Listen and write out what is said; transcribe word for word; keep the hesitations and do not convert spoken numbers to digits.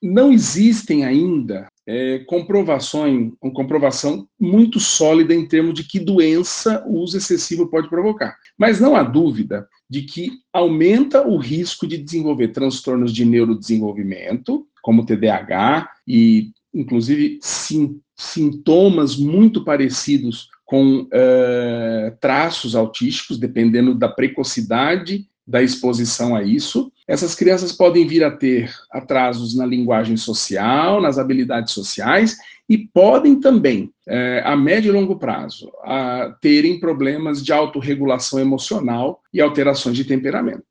não existem ainda é, comprovações, uma comprovação muito sólida em termos de que doença o uso excessivo pode provocar. Mas não há dúvida de que aumenta o risco de desenvolver transtornos de neurodesenvolvimento, como T D A H, e inclusive sim, sintomas muito parecidos com uh, traços autísticos, dependendo da precocidade da exposição a isso. Essas crianças podem vir a ter atrasos na linguagem social, nas habilidades sociais, e podem também, é, a médio e longo prazo, a, terem problemas de autorregulação emocional e alterações de temperamento.